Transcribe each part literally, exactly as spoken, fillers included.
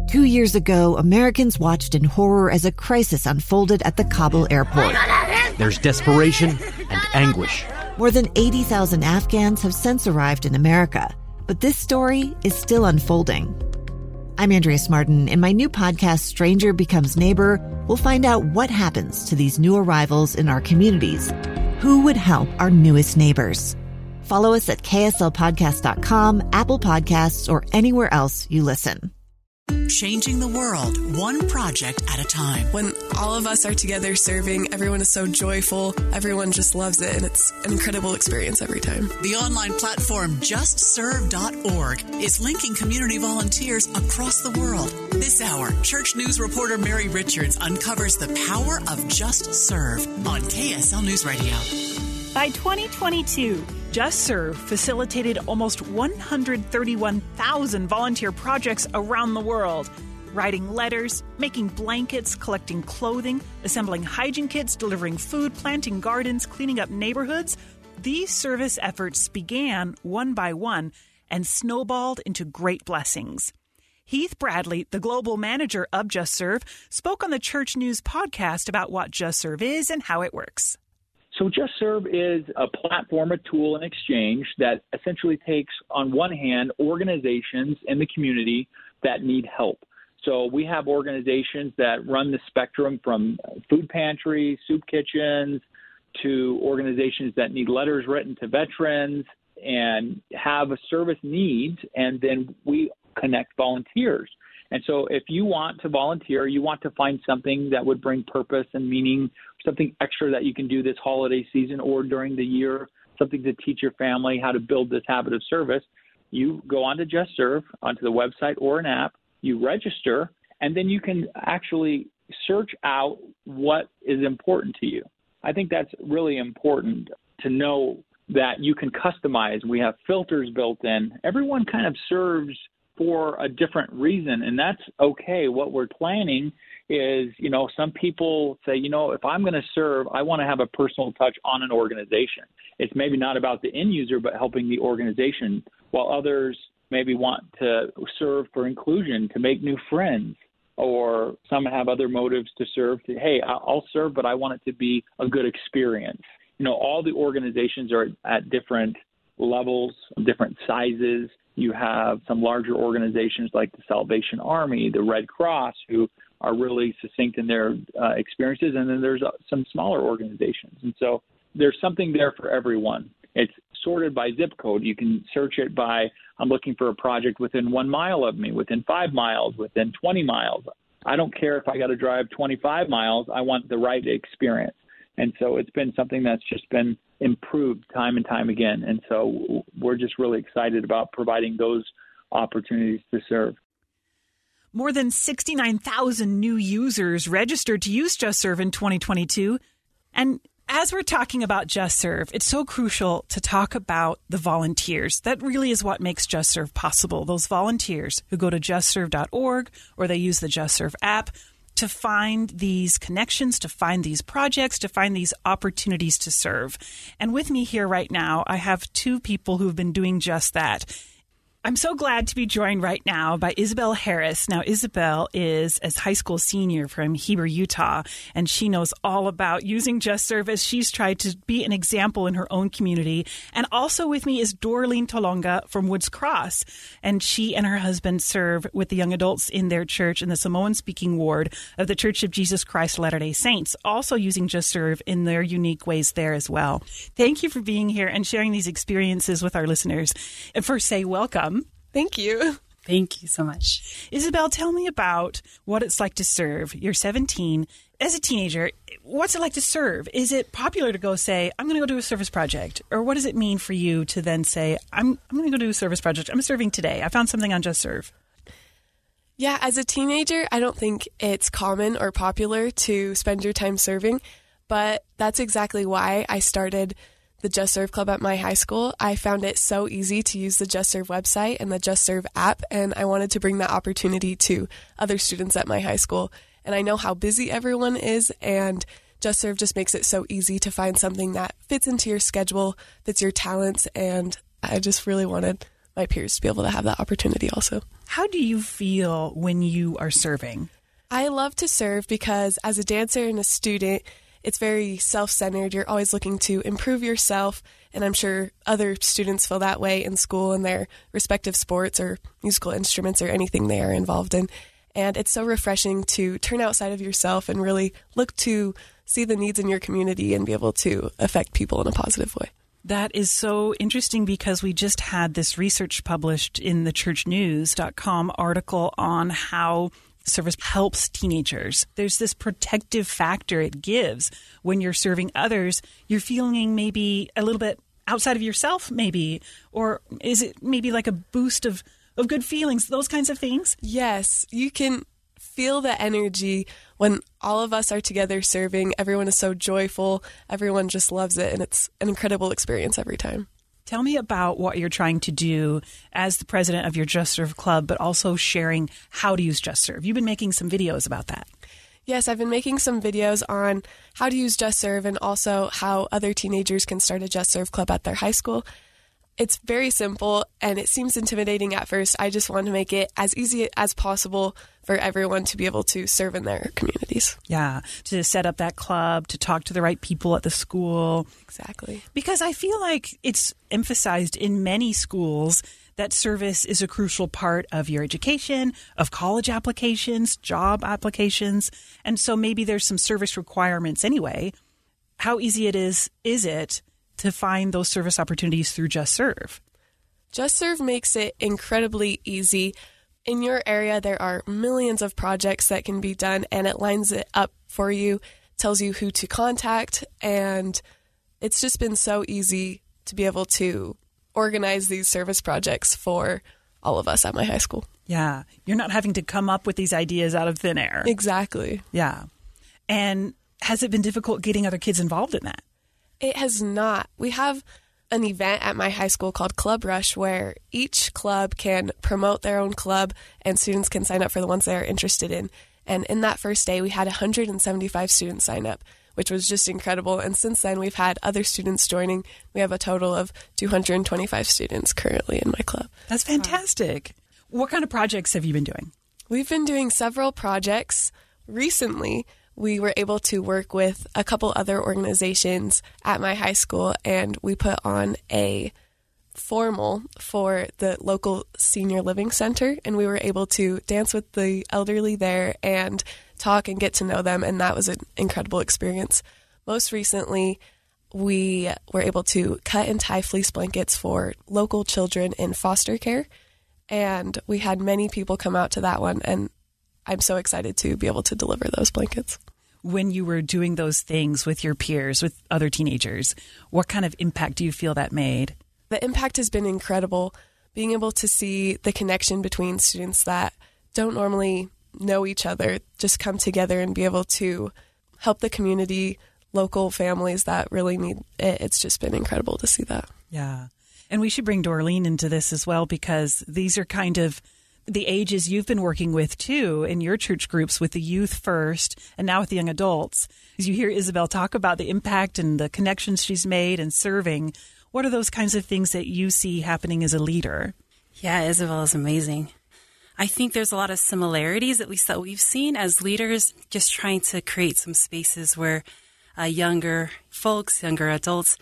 Two years ago, Americans watched in horror as a crisis unfolded at the Kabul airport. There's desperation and anguish. More than eighty thousand Afghans have since arrived in America, but this story is still unfolding. I'm Andrea Martin. In my new podcast, Stranger Becomes Neighbor, we'll find out what happens to these new arrivals in our communities. Who would help our newest neighbors? Follow us at K S L podcast dot com, Apple Podcasts, or anywhere else you listen. Changing the world, one project at a time. When all of us are together serving, everyone is so joyful. Everyone just loves it, and it's an incredible experience every time. The online platform just serve dot org is linking community volunteers across the world. This hour, Church News reporter Mary Richards uncovers the power of Just Serve on K S L News Radio. By twenty twenty-two, Just Serve facilitated almost one hundred thirty-one thousand volunteer projects around the world. Writing letters, making blankets, collecting clothing, assembling hygiene kits, delivering food, planting gardens, cleaning up neighborhoods. These service efforts began one by one and snowballed into great blessings. Heath Bradley, the global manager of Just Serve, spoke on the Church News podcast about what Just Serve is and how it works. So Just Serve is a platform, a tool, an exchange that essentially takes, on one hand, organizations in the community that need help. So we have organizations that run the spectrum from food pantries, soup kitchens, to organizations that need letters written to veterans and have a service needs, and then we connect volunteers. And so if you want to volunteer, you want to find something that would bring purpose and meaning, something extra that you can do this holiday season or during the year, something to teach your family how to build this habit of service, you go on to Just Serve, onto the website or an app, you register, and then you can actually search out what is important to you. I think that's really important to know that you can customize. We have filters built in. Everyone kind of serves for a different reason, and that's okay. What we're planning is, you know, some people say, you know, if I'm going to serve, I want to have a personal touch on an organization. It's maybe not about the end user, but helping the organization, while others maybe want to serve for inclusion, to make new friends, or some have other motives to serve to, hey, I'll serve, but I want it to be a good experience. You know, all the organizations are at different levels, different sizes. You have some larger organizations like the Salvation Army, the Red Cross, who are really succinct in their uh, experiences, and then there's uh, some smaller organizations. And so there's something there for everyone. It's sorted by zip code. You can search it by, I'm looking for a project within one mile of me, within five miles, within twenty miles. I don't care if I got to drive twenty-five miles. I want the right experience. And so it's been something that's just been improved time and time again. And so we're just really excited about providing those opportunities to serve. More than sixty-nine thousand new users registered to use Just Serve in twenty twenty-two. And as we're talking about Just Serve, it's so crucial to talk about the volunteers. That really is what makes Just Serve possible. Those volunteers who go to just serve dot org or they use the Just Serve app to find these connections, to find these projects, to find these opportunities to serve. And with me here right now, I have two people who've been doing just that. I'm so glad to be joined right now by Isabel Harris. Now, Isabel is a high school senior from Heber, Utah, and she knows all about using Just Serve as she's tried to be an example in her own community. And also with me is Dorleen Tolonga from Woods Cross, and she and her husband serve with the young adults in their church in the Samoan-speaking ward of the Church of Jesus Christ Latter-day Saints, also using Just Serve in their unique ways there as well. Thank you for being here and sharing these experiences with our listeners. And first, say welcome. Thank you. Thank you so much. Isabel, tell me about what it's like to serve. You're seventeen. As a teenager, what's it like to serve? Is it popular to go say, I'm going to go do a service project? Or what does it mean for you to then say, I'm, I'm going to go do a service project. I'm serving today. I found something on Just Serve. Yeah, as a teenager, I don't think it's common or popular to spend your time serving, but that's exactly why I started the Just Serve Club at my high school. I found it so easy to use the Just Serve website and the Just Serve app, and I wanted to bring that opportunity to other students at my high school. And I know how busy everyone is, and Just Serve just makes it so easy to find something that fits into your schedule, fits your talents, and I just really wanted my peers to be able to have that opportunity also. How do you feel when you are serving? I love to serve because as a dancer and a student, it's very self-centered. You're always looking to improve yourself, and I'm sure other students feel that way in school in their respective sports or musical instruments or anything they are involved in. And it's so refreshing to turn outside of yourself and really look to see the needs in your community and be able to affect people in a positive way. That is so interesting because we just had this research published in the church news dot com article on how service helps teenagers. There's this protective factor it gives when you're serving others. You're feeling maybe a little bit outside of yourself, maybe, or is it maybe like a boost of, of good feelings, those kinds of things? Yes, you can feel the energy when all of us are together serving. Everyone is so joyful. Everyone just loves it, and it's an incredible experience every time. Tell me about what you're trying to do as the president of your Just Serve Club, but also sharing how to use Just Serve. You've been making some videos about that. Yes, I've been making some videos on how to use Just Serve and also how other teenagers can start a Just Serve Club at their high school. It's very simple, and it seems intimidating at first. I just want to make it as easy as possible for everyone to be able to serve in their communities. Yeah, to set up that club, to talk to the right people at the school. Exactly. Because I feel like it's emphasized in many schools that service is a crucial part of your education, of college applications, job applications. And so maybe there's some service requirements anyway. How easy it is, is it to find those service opportunities through Just Serve? Just Serve makes it incredibly easy. In your area, there are millions of projects that can be done, and it lines it up for you, tells you who to contact, and it's just been so easy to be able to organize these service projects for all of us at my high school. Yeah, you're not having to come up with these ideas out of thin air. Exactly. Yeah. And has it been difficult getting other kids involved in that? It has not. We have an event at my high school called Club Rush where each club can promote their own club and students can sign up for the ones they are interested in. And in that first day, we had one hundred seventy-five students sign up, which was just incredible. And since then, we've had other students joining. We have a total of two hundred twenty-five students currently in my club. That's fantastic. Wow. What kind of projects have you been doing? We've been doing several projects. Recently, we were able to work with a couple other organizations at my high school, and we put on a formal for the local senior living center, and we were able to dance with the elderly there and talk and get to know them, and that was an incredible experience. Most recently, we were able to cut and tie fleece blankets for local children in foster care, and we had many people come out to that one, and I'm so excited to be able to deliver those blankets. When you were doing those things with your peers, with other teenagers, what kind of impact do you feel that made? The impact has been incredible. Being able to see the connection between students that don't normally know each other just come together and be able to help the community, local families that really need it. It's just been incredible to see that. Yeah. And we should bring Dorleen into this as well, because these are kind of the ages you've been working with, too, in your church groups with the youth first and now with the young adults. As you hear Isabel talk about the impact and the connections she's made and serving, what are those kinds of things that you see happening as a leader? Yeah, Isabel is amazing. I think there's a lot of similarities, at least that we've seen as leaders, just trying to create some spaces where uh, younger folks, younger adults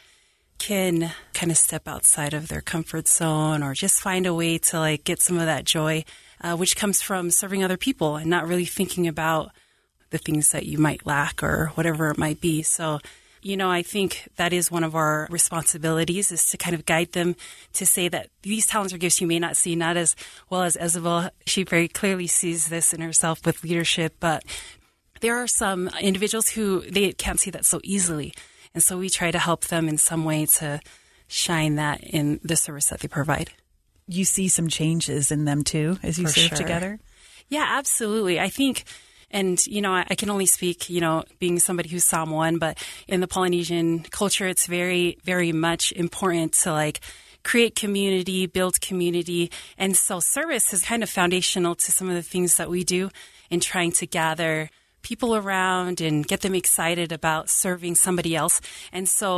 can kind of step outside of their comfort zone or just find a way to like get some of that joy, uh, which comes from serving other people and not really thinking about the things that you might lack or whatever it might be. So, you know, I think that is one of our responsibilities, is to kind of guide them to say that these talents or gifts you may not see, not as well as Isabel. She very clearly sees this in herself with leadership, but there are some individuals who they can't see that so easily. And so we try to help them in some way to shine that in the service that they provide. You see some changes in them, too, as you For serve sure. together? Yeah, absolutely. I think, and, you know, I, I can only speak, you know, being somebody who's Samoan, but in the Polynesian culture, it's very, very much important to, like, create community, build community. And so service is kind of foundational to some of the things that we do in trying to gather people around and get them excited about serving somebody else. And so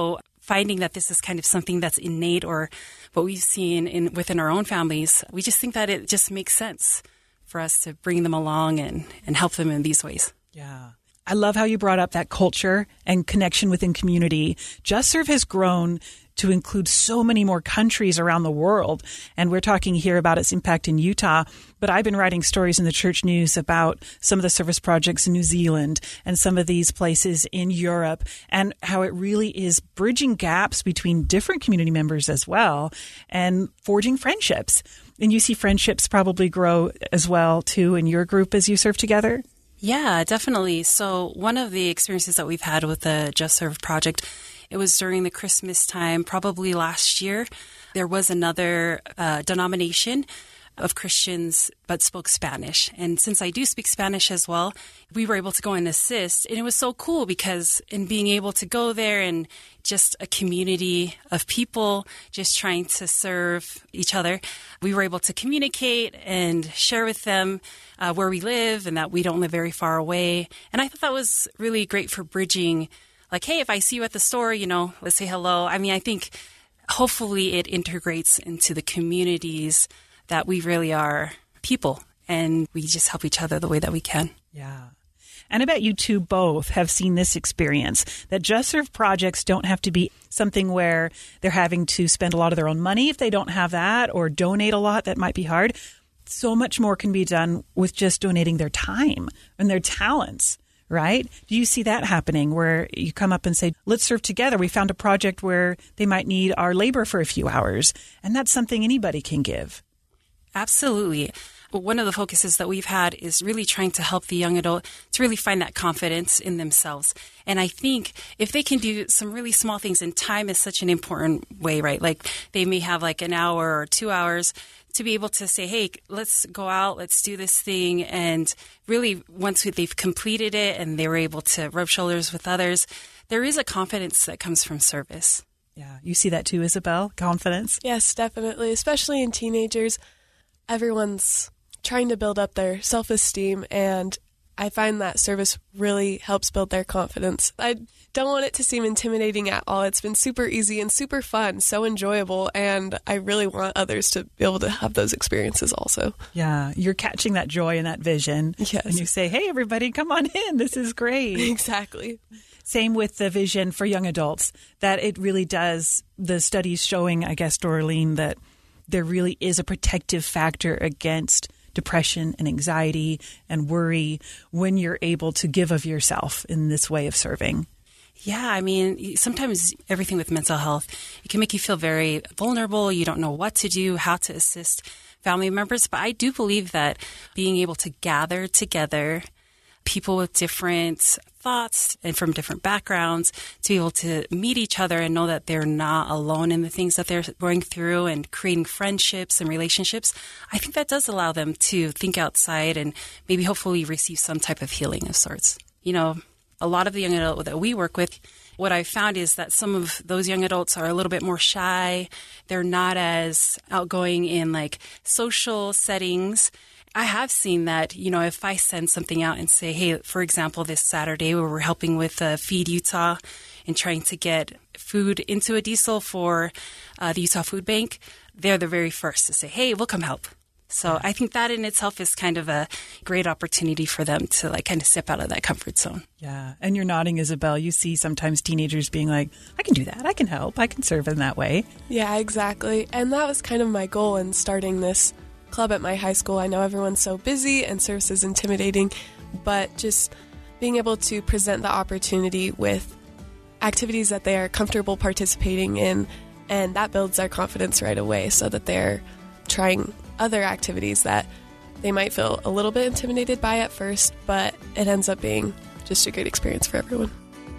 finding that this is kind of something that's innate or what we've seen in within our own families, we just think that it just makes sense for us to bring them along and, and help them in these ways. Yeah. I love how you brought up that culture and connection within community. Just Serve has grown to include so many more countries around the world. And we're talking here about its impact in Utah. But I've been writing stories in the Church News about some of the service projects in New Zealand and some of these places in Europe, and how it really is bridging gaps between different community members as well and forging friendships. And you see friendships probably grow as well, too, in your group as you serve together? Yeah, definitely. So one of the experiences that we've had with the Just Serve project, it was during the Christmas time, probably last year. There was another uh, denomination of Christians but spoke Spanish. And since I do speak Spanish as well, we were able to go and assist. And it was so cool because in being able to go there and just a community of people just trying to serve each other, we were able to communicate and share with them uh, where we live and that we don't live very far away. And I thought that was really great for bridging, like, hey, if I see you at the store, you know, let's say hello. I mean, I think hopefully it integrates into the communities that we really are people and we just help each other the way that we can. Yeah. And I bet you two both have seen this experience, that Just Serve projects don't have to be something where they're having to spend a lot of their own money if they don't have that, or donate a lot. That might be hard. So much more can be done with just donating their time and their talents, right? Do you see that happening where you come up and say, let's serve together? We found a project where they might need our labor for a few hours, and that's something anybody can give. Absolutely. One of the focuses that we've had is really trying to help the young adult to really find that confidence in themselves. And I think if they can do some really small things, and time is such an important way, right? Like they may have like an hour or two hours to be able to say, hey, let's go out, let's do this thing. And really, once they've completed it and they were able to rub shoulders with others, there is a confidence that comes from service. Yeah. You see that too, Isabel? Confidence? Yes, definitely. Especially in teenagers. Everyone's trying to build up their self-esteem, and I find that service really helps build their confidence. I don't want it to seem intimidating at all. It's been super easy and super fun, so enjoyable, and I really want others to be able to have those experiences also. Yeah, you're catching that joy and that vision. Yes. And you say, hey, everybody, come on in. This is great. Exactly. Same with the vision for young adults, that it really does, the studies showing, I guess, Dorleen, that there really is a protective factor against depression and anxiety and worry when you're able to give of yourself in this way of serving. Yeah, I mean, sometimes everything with mental health, it can make you feel very vulnerable. You don't know what to do, how to assist family members. But I do believe that being able to gather together people with different thoughts and from different backgrounds to be able to meet each other and know that they're not alone in the things that they're going through and creating friendships and relationships, I think that does allow them to think outside and maybe hopefully receive some type of healing of sorts. You know, a lot of the young adults that we work with, what I've found is that some of those young adults are a little bit more shy. They're not as outgoing in like social settings. I have seen that, you know, if I send something out and say, hey, for example, this Saturday where we're helping with uh, Feed Utah and trying to get food into a diesel for uh, the Utah Food Bank, they're the very first to say, hey, we'll come help. So I think that in itself is kind of a great opportunity for them to like kind of step out of that comfort zone. Yeah. And you're nodding, Isabel. You see sometimes teenagers being like, I can do that. I can help. I can serve in that way. Yeah, exactly. And that was kind of my goal in starting this club at my high school. I know everyone's so busy and service is intimidating, but just being able to present the opportunity with activities that they are comfortable participating in, and that builds their confidence right away so that they're trying other activities that they might feel a little bit intimidated by at first, but it ends up being just a great experience for everyone.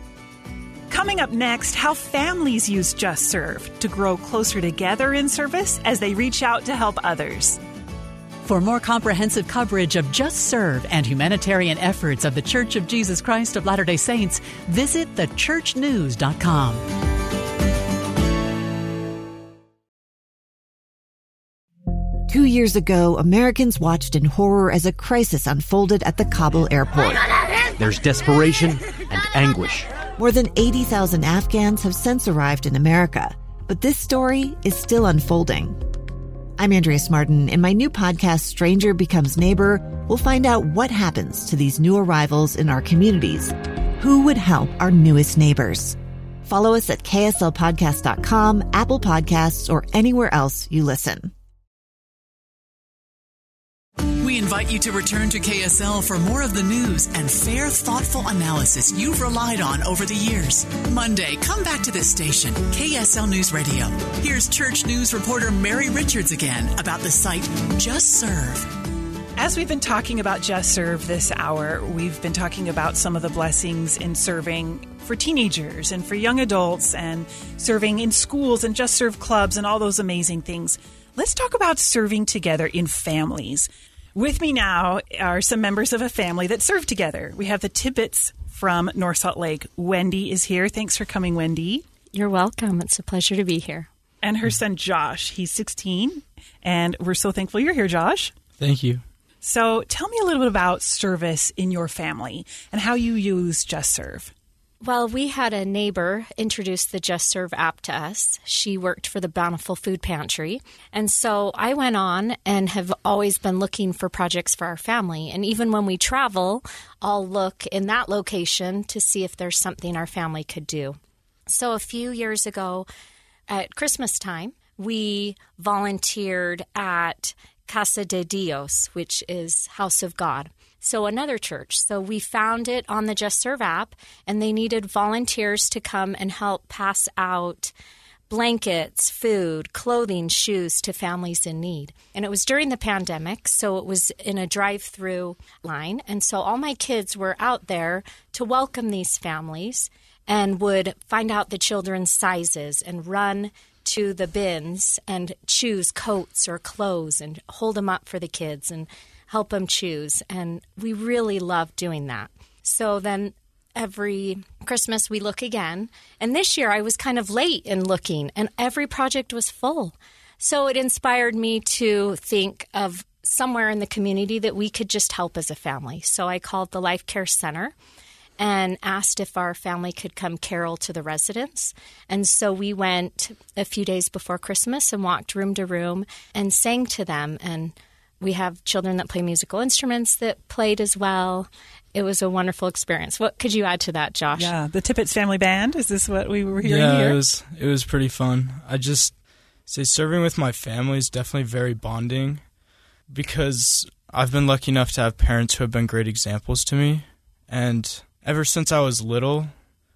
Coming up next, how families use Just Serve to grow closer together in service as they reach out to help others. For more comprehensive coverage of Just Serve and humanitarian efforts of The Church of Jesus Christ of Latter-day Saints, visit the church news dot com. Two years ago, Americans watched in horror as a crisis unfolded at the Kabul airport. There's desperation and anguish. More than eighty thousand Afghans have since arrived in America, but this story is still unfolding. I'm Andrea Martin. In my new podcast, Stranger Becomes Neighbor, we'll find out what happens to these new arrivals in our communities. Who would help our newest neighbors? Follow us at K S L podcast dot com, Apple Podcasts, or anywhere else you listen. We invite you to return to K S L for more of the news and fair, thoughtful analysis you've relied on over the years. Monday, come back to this station, K S L News Radio. Here's Church News reporter Mary Richards again about the site Just Serve. As we've been talking about Just Serve this hour, we've been talking about some of the blessings in serving for teenagers and for young adults and serving in schools and Just Serve clubs and all those amazing things. Let's talk about serving together in families. With me now are some members of a family that serve together. We have the Tippetts from North Salt Lake. Wendy is here. Thanks for coming, Wendy. You're welcome. It's a pleasure to be here. And her son, Josh. He's sixteen, and we're so thankful you're here, Josh. Thank you. So tell me a little bit about service in your family and how you use Just Serve. Well, we had a neighbor introduce the Just Serve app to us. She worked for the Bountiful Food Pantry. And so I went on and have always been looking for projects for our family. And even when we travel, I'll look in that location to see if there's something our family could do. So a few years ago at Christmas time, we volunteered at Casa de Dios, which is House of God. So another church. So we found it on the Just Serve app, and they needed volunteers to come and help pass out blankets, food, clothing, shoes to families in need. And it was during the pandemic, so it was in a drive-through line. And so all my kids were out there to welcome these families and would find out the children's sizes and run to the bins and choose coats or clothes and hold them up for the kids and help them choose. And we really love doing that. So then every Christmas we look again. And this year I was kind of late in looking, and every project was full. So it inspired me to think of somewhere in the community that we could just help as a family. So I called the Life Care Center and asked if our family could come carol to the residents. And so we went a few days before Christmas and walked room to room and sang to them. And we have children that play musical instruments that played as well. It was a wonderful experience. What could you add to that, Josh? Yeah, the Tippetts Family Band. Is this what we were hearing yeah, here? Yeah, it was, it was pretty fun. I just say serving with my family is definitely very bonding because I've been lucky enough to have parents who have been great examples to me. And ever since I was little,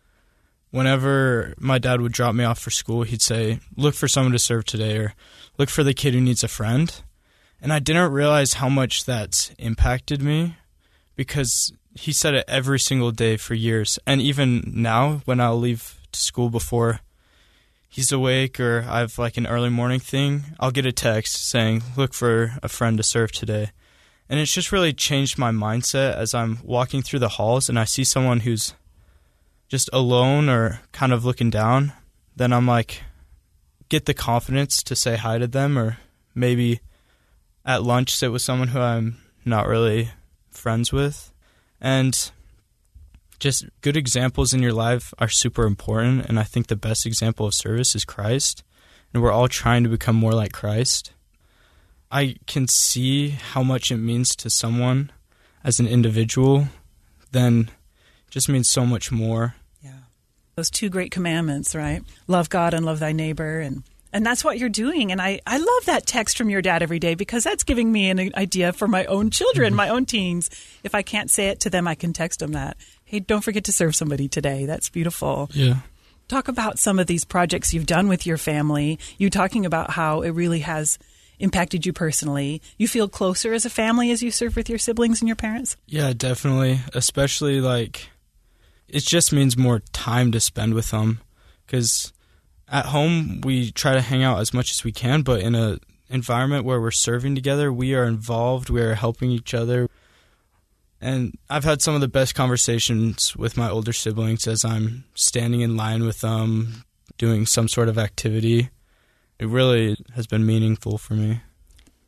whenever my dad would drop me off for school, he'd say, look for someone to serve today, or look for the kid who needs a friend. And I didn't realize how much that's impacted me because he said it every single day for years. And even now, when I'll leave to school before he's awake or I have like an early morning thing, I'll get a text saying, look for a friend to serve today. And it's just really changed my mindset as I'm walking through the halls and I see someone who's just alone or kind of looking down. Then I'm like, get the confidence to say hi to them, or maybe at lunch sit with someone who I'm not really friends with. And just good examples in your life are super important, and I think the best example of service is Christ, and we're all trying to become more like Christ. I can see how much it means to someone as an individual, then it just means so much more. Yeah. Those two great commandments, right? Love God and love thy neighbor, and And that's what you're doing. And I, I love that text from your dad every day because that's giving me an idea for my own children, mm-hmm. my own teens. If I can't say it to them, I can text them that. Hey, don't forget to serve somebody today. That's beautiful. Yeah. Talk about some of these projects you've done with your family. You talking about how it really has impacted you personally. You feel closer as a family as you serve with your siblings and your parents? Yeah, definitely. Especially like it just means more time to spend with them because at home, we try to hang out as much as we can, but in an environment where we're serving together, we are involved, we are helping each other. And I've had some of the best conversations with my older siblings as I'm standing in line with them, doing some sort of activity. It really has been meaningful for me.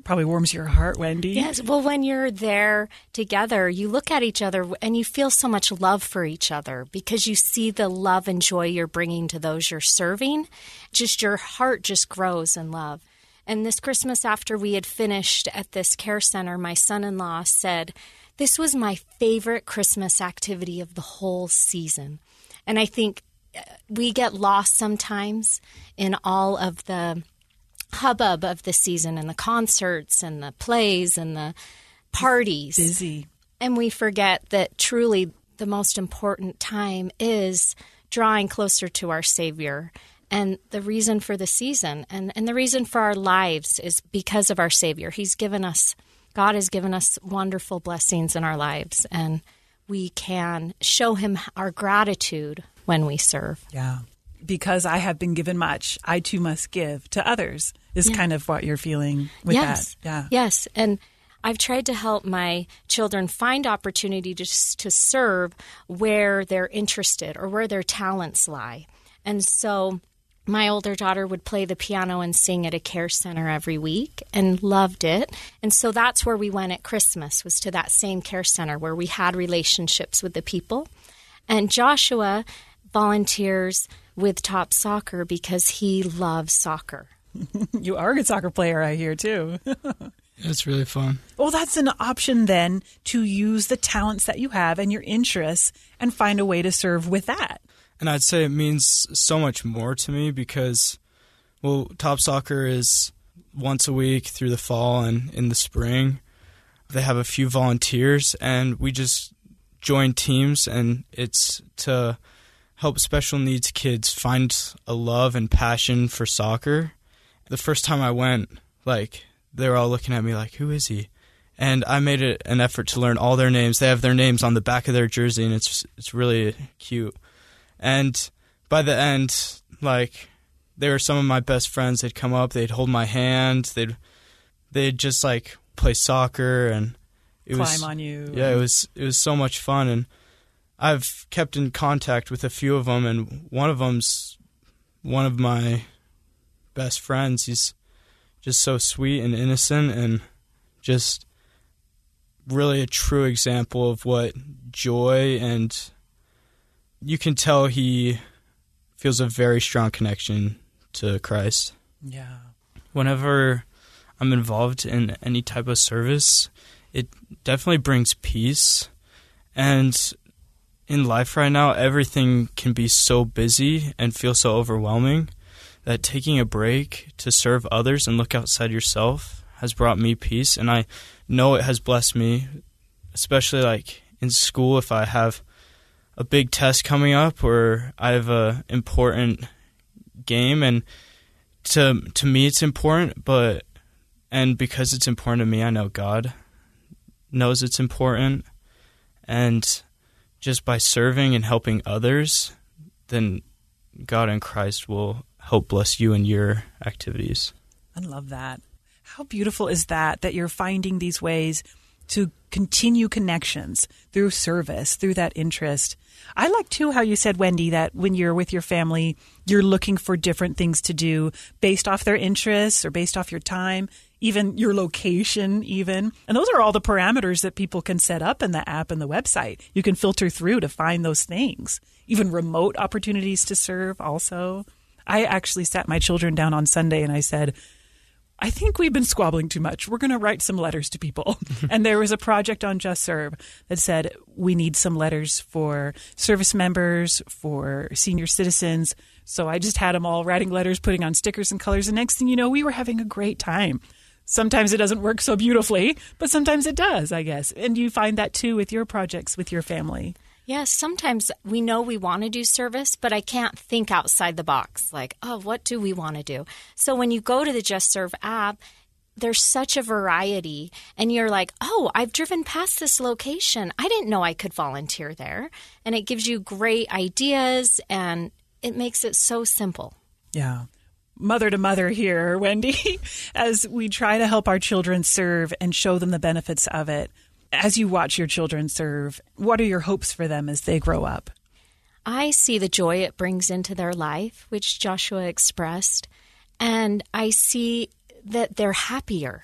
probably warms your heart, Wendy. Yes. Well, when you're there together, you look at each other and you feel so much love for each other because you see the love and joy you're bringing to those you're serving. Just your heart just grows in love. And this Christmas, after we had finished at this care center, my son-in-law said, "This was my favorite Christmas activity of the whole season." And I think we get lost sometimes in all of the hubbub of the season and the concerts and the plays and the parties. Busy. And we forget that truly the most important time is drawing closer to our Savior. And the reason for the season and, and the reason for our lives is because of our Savior. He's given us, God has given us wonderful blessings in our lives. And we can show him our gratitude when we serve. Yeah. Because I have been given much, I too must give to others is yeah. kind of what you're feeling with yes. that. Yeah. Yes. And I've tried to help my children find opportunity to, to serve where they're interested or where their talents lie. And so my older daughter would play the piano and sing at a care center every week and loved it. And so that's where we went at Christmas, was to that same care center where we had relationships with the people. And Joshua volunteers with Top Soccer because he loves soccer. You are a good soccer player, I hear, too. It's really fun. Well, that's an option then to use the talents that you have and your interests and find a way to serve with that. And I'd say it means so much more to me because, well, Top Soccer is once a week through the fall and in the spring. They have a few volunteers, and we just join teams, and it's to help special needs kids find a love and passion for soccer. The first time I went, like, they were all looking at me like, who is he? And I made it an effort to learn all their names. They have their names on the back of their jersey, and it's it's really cute. And by the end, like, they were some of my best friends. They'd come up, they'd hold my hand, they'd they'd just like play soccer, and it climb was, on you. Yeah, it was it was so much fun, and I've kept in contact with a few of them, and one of them's one of my best friends. He's just so sweet and innocent, and just really a true example of what joy, and you can tell he feels a very strong connection to Christ. Yeah. Whenever I'm involved in any type of service, it definitely brings peace. And in life right now, everything can be so busy and feel so overwhelming that taking a break to serve others and look outside yourself has brought me peace. And I know it has blessed me, especially like in school if I have a big test coming up or I have a important game, and to to me it's important, but and because it's important to me, I know God knows it's important, and just by serving and helping others, then God and Christ will help bless you in your activities. I love that. How beautiful is that, that you're finding these ways to continue connections through service, through that interest. I like, too, how you said, Wendy, that when you're with your family, you're looking for different things to do based off their interests or based off your time, even your location even. And those are all the parameters that people can set up in the app and the website. You can filter through to find those things, even remote opportunities to serve also. I actually sat my children down on Sunday and I said, I think we've been squabbling too much. We're going to write some letters to people. And there was a project on Just Serve that said we need some letters for service members, for senior citizens. So I just had them all writing letters, putting on stickers and colors. And next thing you know, we were having a great time. Sometimes it doesn't work so beautifully, but sometimes it does, I guess. And you find that too with your projects, with your family. Yes, sometimes we know we want to do service, but I can't think outside the box. Like, oh, what do we want to do? So when you go to the Just Serve app, there's such a variety. And you're like, oh, I've driven past this location. I didn't know I could volunteer there. And it gives you great ideas, and it makes it so simple. Yeah. Mother to mother here, Wendy, as we try to help our children serve and show them the benefits of it. As you watch your children serve, what are your hopes for them as they grow up? I see the joy it brings into their life, which Joshua expressed, and I see that they're happier.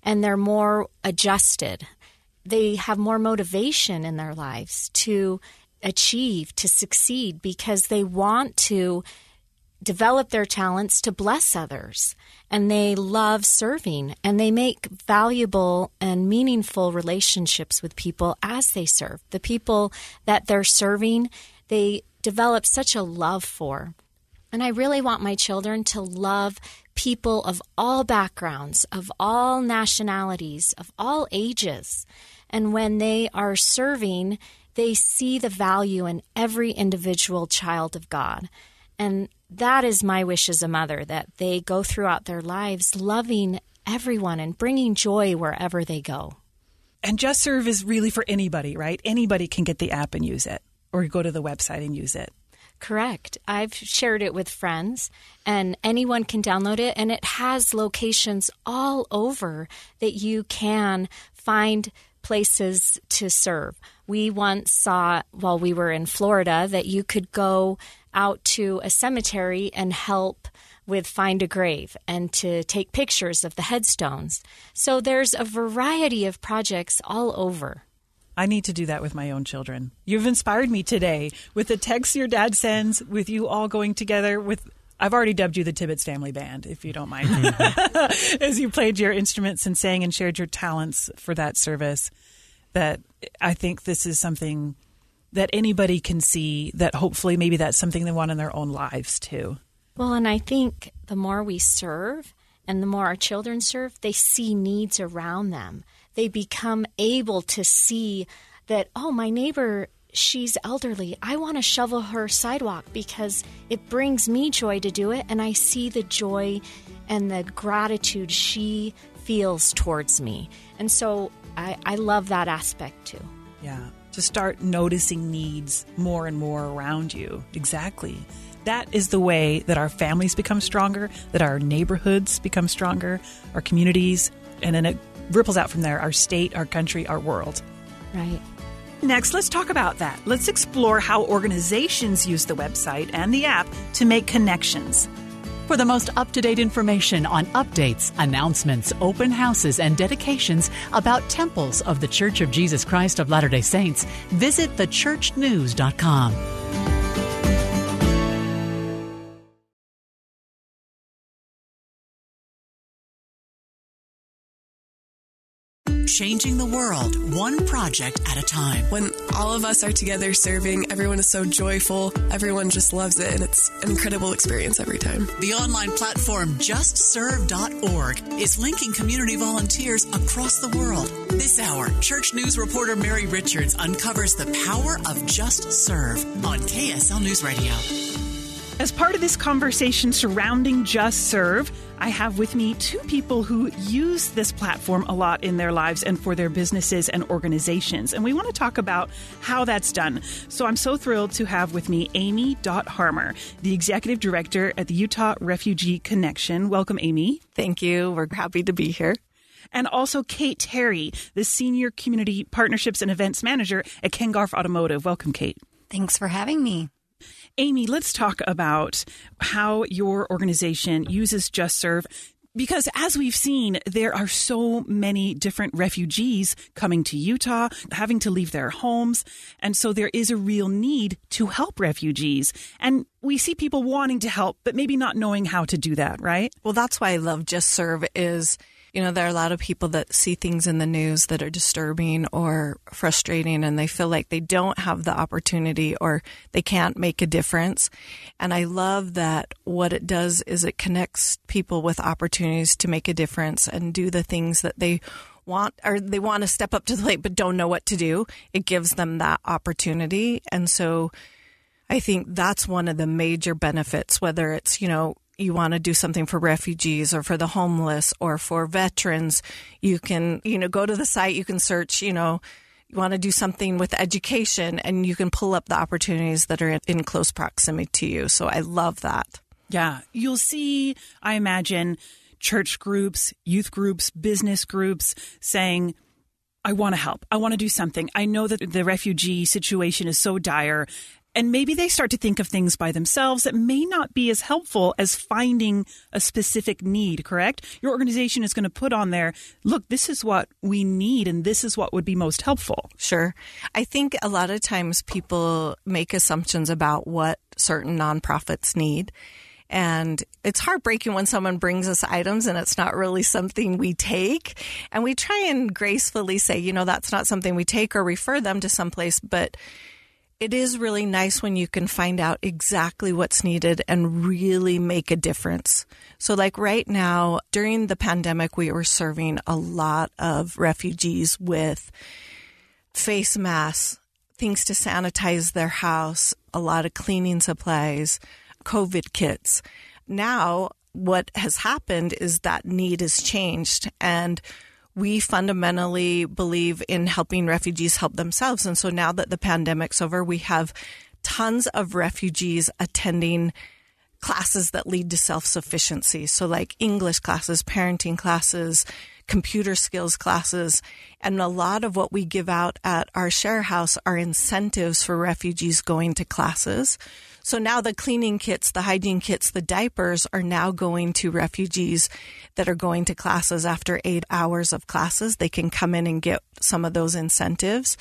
and they're more adjusted. They have more motivation in their lives to achieve, to succeed, because they want to develop their talents to bless others. And they love serving, and they make valuable and meaningful relationships with people as they serve. The people that they're serving, they develop such a love for. And I really want my children to love people of all backgrounds, of all nationalities, of all ages. And when they are serving, they see the value in every individual child of God. And that is my wish as a mother, that they go throughout their lives loving everyone and bringing joy wherever they go. And Just Serve is really for anybody, right? Anybody can get the app and use it, or go to the website and use it. Correct. I've shared it with friends, and anyone can download it, and it has locations all over that you can find places to serve. We once saw, while we were in Florida, that you could go out to a cemetery and help with Find a Grave and to take pictures of the headstones. So there's a variety of projects all over. I need to do that with my own children. You've inspired me today with the text your dad sends, with you all going together with, I've already dubbed you the Tibbetts Family Band, if you don't mind, as you played your instruments and sang and shared your talents for that service. That I think this is something that anybody can see, that hopefully maybe that's something they want in their own lives too. Well, and I think the more we serve and the more our children serve, they see needs around them. They become able to see that, oh, my neighbor, she's elderly. I want to shovel her sidewalk because it brings me joy to do it, and I see the joy and the gratitude she feels towards me. And so I, I love that aspect too. Yeah, to start noticing needs more and more around you. Exactly. That is the way that our families become stronger, that our neighborhoods become stronger, our communities, and then it ripples out from there, our state, our country, our world. Right. Next, let's talk about that. Let's explore how organizations use the website and the app to make connections. For the most up-to-date information on updates, announcements, open houses, and dedications about temples of The Church of Jesus Christ of Latter-day Saints, visit the church news dot com. Changing the world, one project at a time. When all of us are together serving, everyone is so joyful. Everyone just loves it, and it's an incredible experience every time. The online platform just serve dot org is linking community volunteers across the world. This hour, Church News reporter Mary Richards uncovers the power of Just Serve on K S L News Radio. As part of this conversation surrounding Just Serve, I have with me two people who use this platform a lot in their lives and for their businesses and organizations. And we want to talk about how that's done. So I'm so thrilled to have with me Amy Dott-Harmer, the Executive Director at the Utah Refugee Connection. Welcome, Amy. Thank you. We're happy to be here. And also Kate Terry, the Senior Community Partnerships and Events Manager at Ken Garff Automotive. Welcome, Kate. Thanks for having me. Amy, let's talk about how your organization uses Just Serve, because as we've seen, there are so many different refugees coming to Utah, having to leave their homes. And so there is a real need to help refugees. And we see people wanting to help, but maybe not knowing how to do that, right? Well, that's why I love Just Serve is, you know, there are a lot of people that see things in the news that are disturbing or frustrating, and they feel like they don't have the opportunity or they can't make a difference. And I love that what it does is it connects people with opportunities to make a difference and do the things that they want, or they want to step up to the plate but don't know what to do. It gives them that opportunity. And so I think that's one of the major benefits, whether it's, you know, you want to do something for refugees or for the homeless or for veterans, you can, you know, go to the site, you can search, you know, you want to do something with education, and you can pull up the opportunities that are in, in close proximity to you. So I love that. Yeah. You'll see, I imagine, church groups, youth groups, business groups saying, I want to help. I want to do something. I know that the refugee situation is so dire. And maybe they start to think of things by themselves that may not be as helpful as finding a specific need, correct? Your organization is going to put on there, look, this is what we need and this is what would be most helpful. Sure. I think a lot of times people make assumptions about what certain nonprofits need. And it's heartbreaking when someone brings us items and it's not really something we take. And we try and gracefully say, you know, that's not something we take or refer them to someplace. But it is really nice when you can find out exactly what's needed and really make a difference. So like right now, during the pandemic, we were serving a lot of refugees with face masks, things to sanitize their house, a lot of cleaning supplies, COVID kits. Now, what has happened is that need has changed, and we fundamentally believe in helping refugees help themselves. And so now that the pandemic's over, we have tons of refugees attending classes that lead to self-sufficiency. So like English classes, parenting classes, computer skills classes. And a lot of what we give out at our share house are incentives for refugees going to classes. So now the cleaning kits, the hygiene kits, the diapers are now going to refugees that are going to classes after eight hours of classes. They can come in and get some of those incentives.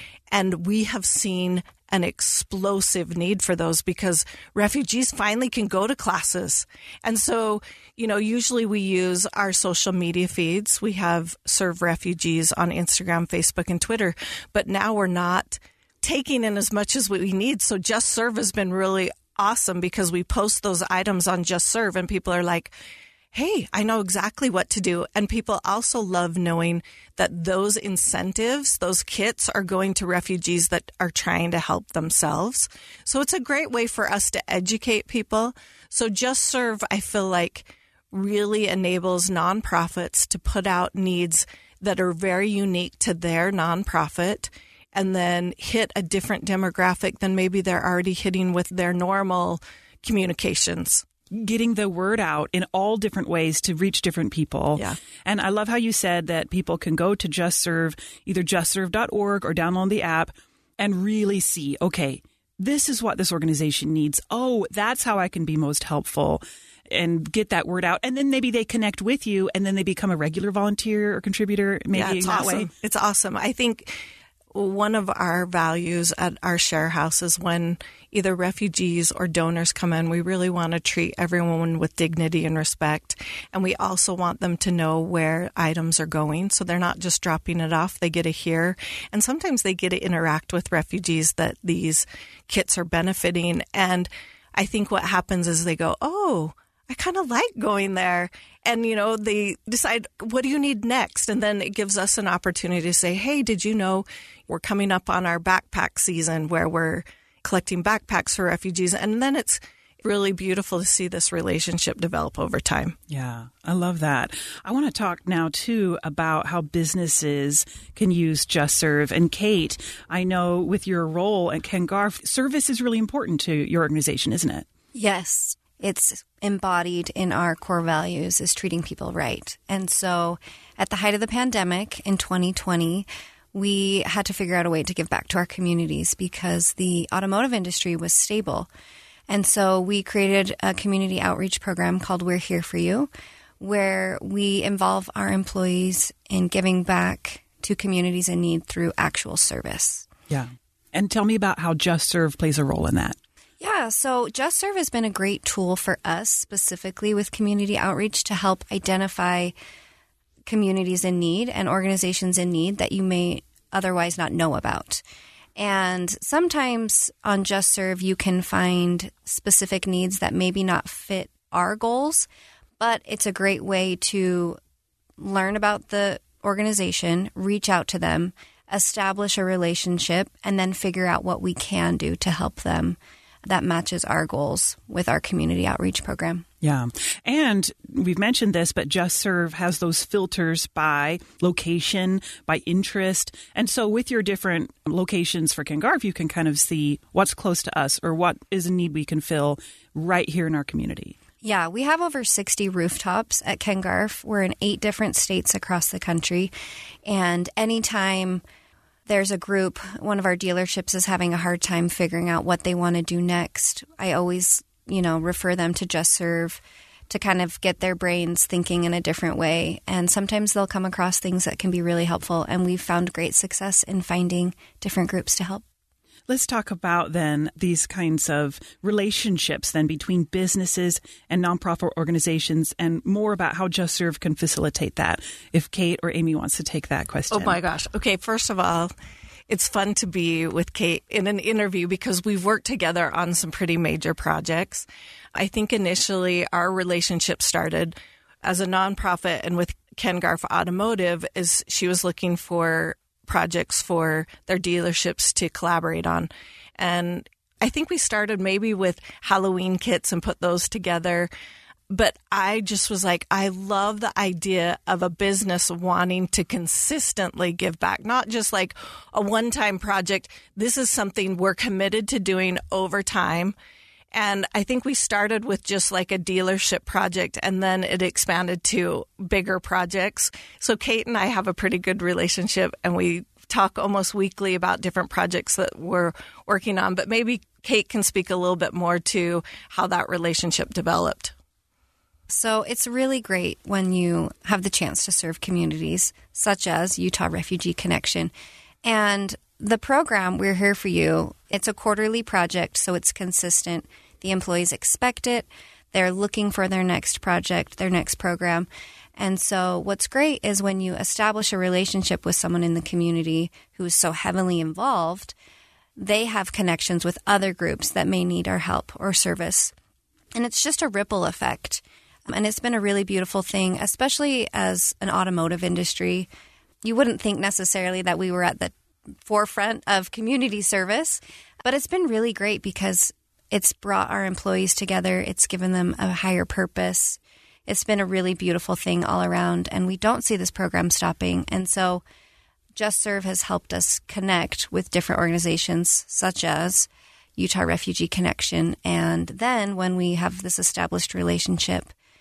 And we have seen an explosive need for those because refugees finally can go to classes. And so, you know, usually we use our social media feeds. We have Serve Refugees on Instagram, Facebook, and Twitter. But now we're not taking in as much as we need. So Just Serve has been really awesome because we post those items on Just Serve and people are like, hey, I know exactly what to do. And people also love knowing that those incentives, those kits are going to refugees that are trying to help themselves. So it's a great way for us to educate people. So Just Serve, I feel like, really enables nonprofits to put out needs that are very unique to their nonprofit and then hit a different demographic than maybe they're already hitting with their normal communications. Getting the word out in all different ways to reach different people. Yeah. And I love how you said that people can go to Just Serve, either just serve dot org or download the app and really see, okay, this is what this organization needs. Oh, that's how I can be most helpful, and get that word out. And then maybe they connect with you and then they become a regular volunteer or contributor maybe yeah, it's in that awesome. way. It's awesome. I think one of our values at our share house is when either refugees or donors come in, we really want to treat everyone with dignity and respect. And we also want them to know where items are going. So they're not just dropping it off. They get to hear. And sometimes they get to interact with refugees that these kits are benefiting. And I think what happens is they go, oh, I kind of like going there. And, you know, they decide, what do you need next? And then it gives us an opportunity to say, hey, did you know we're coming up on our backpack season where we're collecting backpacks for refugees? And then it's really beautiful to see this relationship develop over time. Yeah, I love that. I want to talk now, too, about how businesses can use Just Serve. And Kate, I know with your role at Ken Garff, service is really important to your organization, isn't it? Yes. It's embodied in our core values is treating people right. And so at the height of the pandemic in twenty twenty, we had to figure out a way to give back to our communities because the automotive industry was stable. And so we created a community outreach program called We're Here For You, where we involve our employees in giving back to communities in need through actual service. Yeah. And tell me about how Just Serve plays a role in that. Yeah, so Just Serve has been a great tool for us, specifically with community outreach, to help identify communities in need and organizations in need that you may otherwise not know about. And sometimes on Just Serve, you can find specific needs that maybe not fit our goals, but it's a great way to learn about the organization, reach out to them, establish a relationship, and then figure out what we can do to help them that matches our goals with our community outreach program. Yeah. And we've mentioned this, but Just Serve has those filters by location, by interest. And so with your different locations for Ken Garff, you can kind of see what's close to us or what is a need we can fill right here in our community. Yeah, we have over sixty rooftops at Ken Garff. We're in eight different states across the country. And anytime there's a group, one of our dealerships is having a hard time figuring out what they want to do next, I always, you know, refer them to Just Serve to kind of get their brains thinking in a different way. And sometimes they'll come across things that can be really helpful. And we've found great success in finding different groups to help. Let's talk about then these kinds of relationships then between businesses and nonprofit organizations, and more about how Just Serve can facilitate that. If Kate or Amy wants to take that question. Oh my gosh. Okay, first of all, it's fun to be with Kate in an interview because we've worked together on some pretty major projects. I think initially our relationship started as a nonprofit and with Ken Garff Automotive is she was looking for projects for their dealerships to collaborate on. And I think we started maybe with Halloween kits and put those together. But I just was like, I love the idea of a business wanting to consistently give back, not just like a one-time project. This is something we're committed to doing over time. And I think we started with just like a dealership project, and then it expanded to bigger projects. So Kate and I have a pretty good relationship, and we talk almost weekly about different projects that we're working on. But maybe Kate can speak a little bit more to how that relationship developed. So it's really great when you have the chance to serve communities such as Utah Refugee Connection. And the program, We're Here For You, it's a quarterly project, so it's consistent. The employees expect it. They're looking for their next project, their next program. And so what's great is when you establish a relationship with someone in the community who's so heavily involved, they have connections with other groups that may need our help or service. And it's just a ripple effect. And it's been a really beautiful thing, especially as an automotive industry. You wouldn't think necessarily that we were at the forefront of community service, but it's been really great because it's brought our employees together. It's given them a higher purpose. It's been a really beautiful thing all around, and we don't see this program stopping. And so Just Serve has helped us connect with different organizations such as Utah Refugee Connection. And then when we have this established relationship,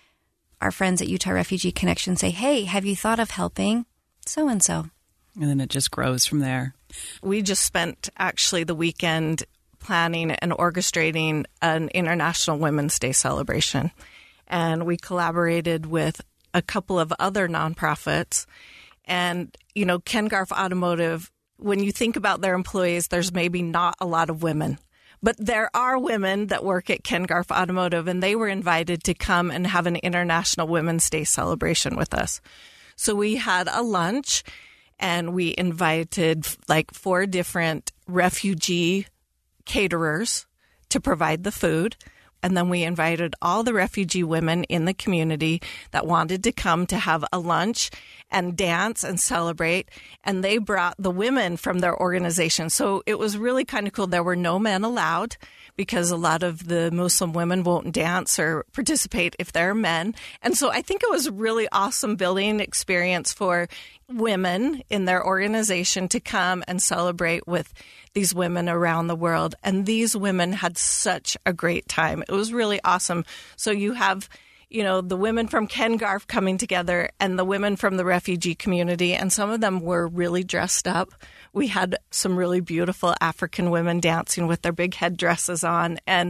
our friends at Utah Refugee Connection say, hey, have you thought of helping so-and-so? And then it just grows from there. We just spent actually the weekend planning and orchestrating an International Women's Day celebration. And we collaborated with a couple of other nonprofits. And, you know, Ken Garff Automotive, when you think about their employees, there's maybe not a lot of women. But there are women that work at Ken Garff Automotive, and they were invited to come and have an International Women's Day celebration with us. So we had a lunch, and we invited like four different refugee caterers to provide the food. And then we invited all the refugee women in the community that wanted to come to have a lunch and dance and celebrate. And they brought the women from their organization. So it was really kind of cool. There were no men allowed because a lot of the Muslim women won't dance or participate if they're men. And so I think it was a really awesome building experience for women in their organization to come and celebrate with these women around the world. And these women had such a great time. It was really awesome. So you have, you know, the women from Ken Garff coming together and the women from the refugee community. And some of them were really dressed up. We had some really beautiful African women dancing with their big headdresses on. And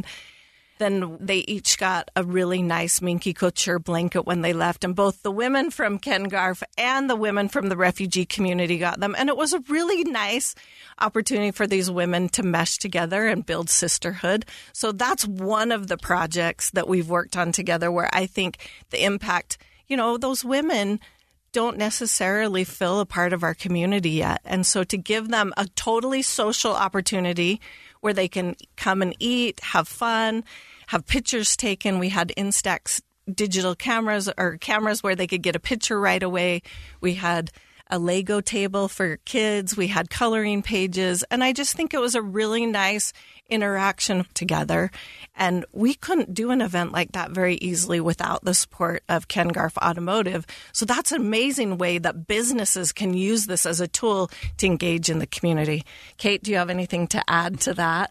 then they each got a really nice Minky Couture blanket when they left. And both the women from Ken Garff and the women from the refugee community got them. And it was a really nice opportunity for these women to mesh together and build sisterhood. So that's one of the projects that we've worked on together where I think the impact, you know, those women don't necessarily feel a part of our community yet. And so to give them a totally social opportunity where they can come and eat, have fun, have pictures taken. We had Instax digital cameras or cameras where they could get a picture right away. We had a Lego table for kids. We had coloring pages. And I just think it was a really nice interaction together. And we couldn't do an event like that very easily without the support of Ken Garff Automotive. So that's an amazing way that businesses can use this as a tool to engage in the community. Kate, do you have anything to add to that?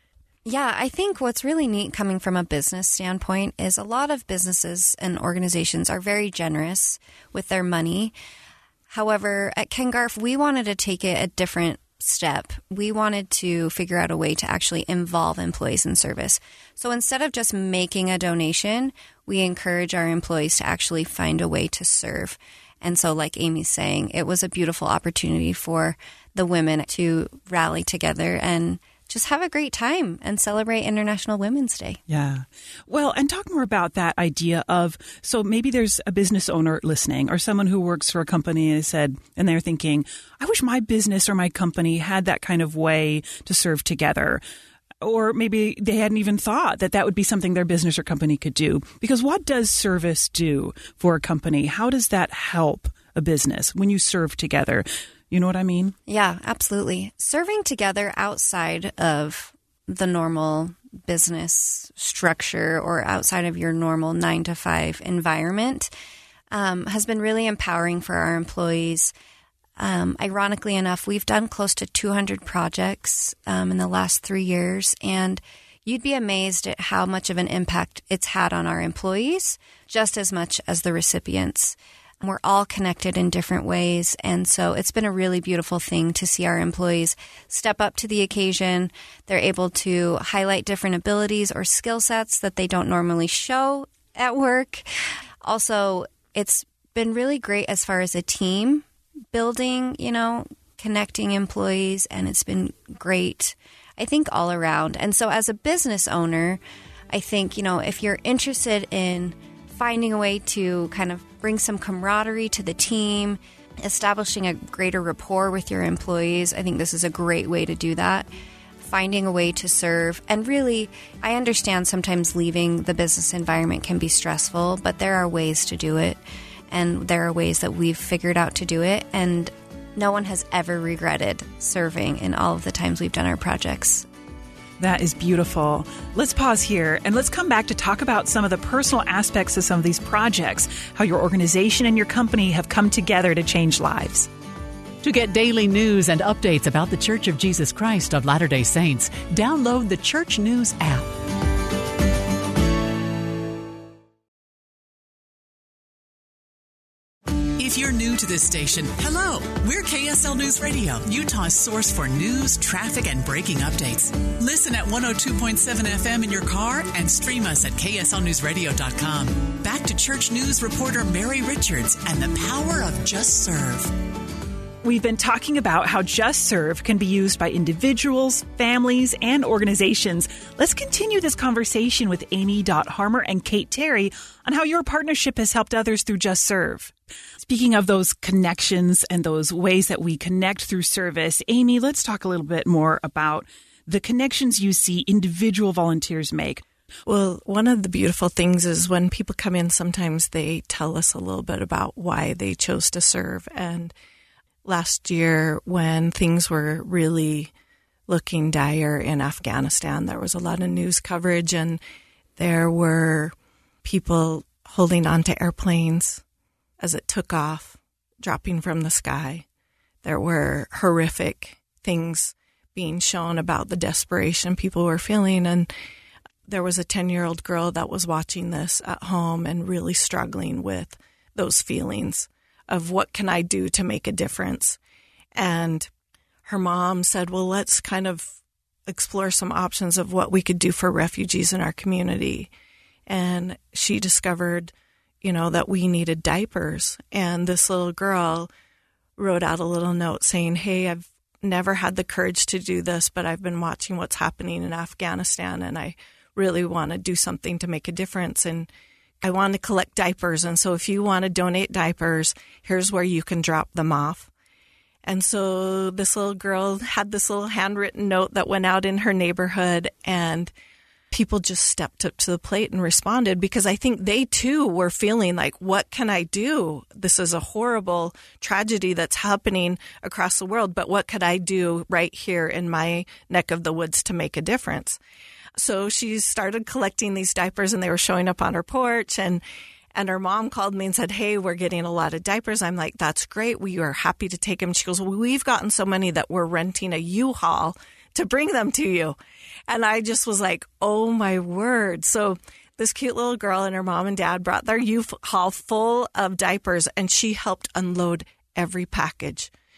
Yeah, I think what's really neat coming from a business standpoint is a lot of businesses and organizations are very generous with their money. However, at Ken Garff, we wanted to take it a different step, we wanted to figure out a way to actually involve employees in service. So instead of just making a donation, we encourage our employees to actually find a way to serve. And so like Amy's saying, it was a beautiful opportunity for the women to rally together and just have a great time and celebrate International Women's Day. Yeah. Well, and talk more about that idea of, so maybe there's a business owner listening or someone who works for a company and said, and they're thinking, I wish my business or my company had that kind of way to serve together. Or maybe they hadn't even thought that that would be something their business or company could do. Because what does service do for a company? How does that help a business when you serve together? You know what I mean? Yeah, absolutely. Serving together outside of the normal business structure or outside of your normal nine to five environment um, has been really empowering for our employees. Um, ironically enough, we've done close to two hundred projects um, in the last three years, and you'd be amazed at how much of an impact it's had on our employees, just as much as the recipients. We're all connected in different ways, and so it's been a really beautiful thing to see our employees step up to the occasion. They're able to highlight different abilities or skill sets that they don't normally show at work. Also, it's been really great as far as a team building, you know, connecting employees, and it's been great, I think, all around. And so as a business owner, I think, you know, if you're interested in finding a way to kind of bring some camaraderie to the team, establishing a greater rapport with your employees, I think this is a great way to do that. Finding a way to serve. And really, I understand sometimes leaving the business environment can be stressful, but there are ways to do it. And there are ways that we've figured out to do it. And no one has ever regretted serving in all of the times we've done our projects. That is beautiful. Let's pause here and let's come back to talk about some of the personal aspects of some of these projects, how your organization and your company have come together to change lives. To get daily news and updates about the Church of Jesus Christ of Latter-day Saints, download the Church News app. If you're new to this station, hello. We're K S L News Radio, Utah's source for news, traffic, and breaking updates. Listen at one oh two point seven F M in your car and stream us at K S L news radio dot com. Back to Church News reporter Mary Richards and the power of Just Serve. We've been talking about how Just Serve can be used by individuals, families, and organizations. Let's continue this conversation with Amy Harmer and Kate Terry on how your partnership has helped others through Just Serve. Speaking of those connections and those ways that we connect through service, Amy, let's talk a little bit more about the connections you see individual volunteers make. Well, one of the beautiful things is when people come in, sometimes they tell us a little bit about why they chose to serve. And last year, when things were really looking dire in Afghanistan, there was a lot of news coverage, and there were people holding onto airplanes as it took off, dropping from the sky. There were horrific things being shown about the desperation people were feeling. And there was a ten-year-old girl that was watching this at home and really struggling with those feelings of what can I do to make a difference. And her mom said, well, let's kind of explore some options of what we could do for refugees in our community. And she discovered, you know, that we needed diapers. And this little girl wrote out a little note saying, hey, I've never had the courage to do this, but I've been watching what's happening in Afghanistan, and I really want to do something to make a difference. And I want to collect diapers. And so if you want to donate diapers, here's where you can drop them off. And so this little girl had this little handwritten note that went out in her neighborhood, and people just stepped up to the plate and responded, because I think they too were feeling like, what can I do? This is a horrible tragedy that's happening across the world, but what could I do right here in my neck of the woods to make a difference? So she started collecting these diapers, and they were showing up on her porch, and and her mom called me and said, hey, we're getting a lot of diapers. I'm like, that's great. We are happy to take them. She goes, well, we've gotten so many that we're renting a U-Haul to bring them to you. And I just was like, oh, my word. So this cute little girl and her mom and dad brought their U-Haul full of diapers, and she helped unload every package.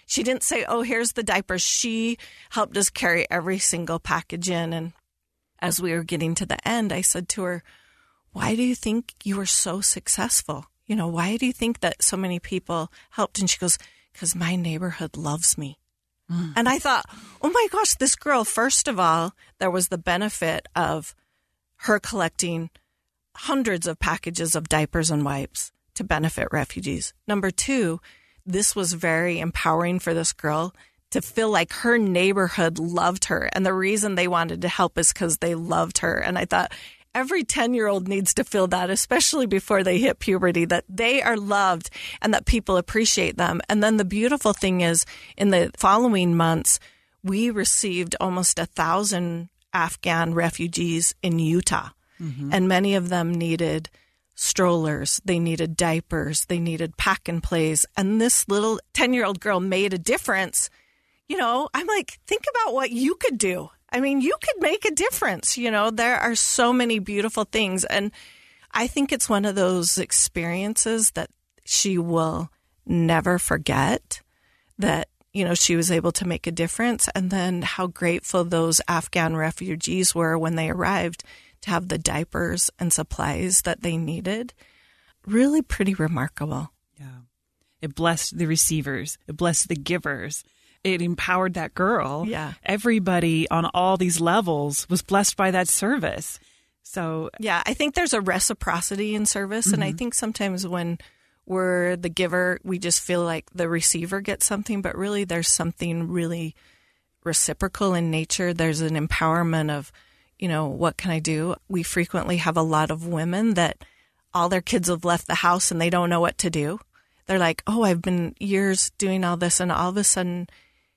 She didn't say, oh, here's the diapers. She helped us carry every single package in. And as we were getting to the end, I said to her, why do you think you were so successful? You know, why do you think that so many people helped? And she goes, because my neighborhood loves me. Mm. And I thought, oh my gosh, this girl, first of all, there was the benefit of her collecting hundreds of packages of diapers and wipes to benefit refugees. Number two, this was very empowering for this girl to feel like her neighborhood loved her. And the reason they wanted to help is because they loved her. And I thought every ten-year-old needs to feel that, especially before they hit puberty, that they are loved and that people appreciate them. And then the beautiful thing is, in the following months, we received almost a thousand Afghan refugees in Utah. Mm-hmm. And many of them needed strollers, they needed diapers, they needed pack and plays. And this little ten-year-old girl made a difference. You know, I'm like, think about what you could do. I mean, you could make a difference. You know, there are so many beautiful things. And I think it's one of those experiences that she will never forget, that, you know, she was able to make a difference. And then how grateful those Afghan refugees were when they arrived to have the diapers and supplies that they needed. Really pretty remarkable. Yeah. It blessed the receivers. It blessed the givers. It empowered that girl. Yeah. Everybody on all these levels was blessed by that service. So, yeah, I think there's a reciprocity in service. Mm-hmm. And I think sometimes when we're the giver, we just feel like the receiver gets something, but really there's something really reciprocal in nature. There's an empowerment of, you know, what can I do? We frequently have a lot of women that all their kids have left the house and they don't know what to do. They're like, oh, I've been years doing all this, and all of a sudden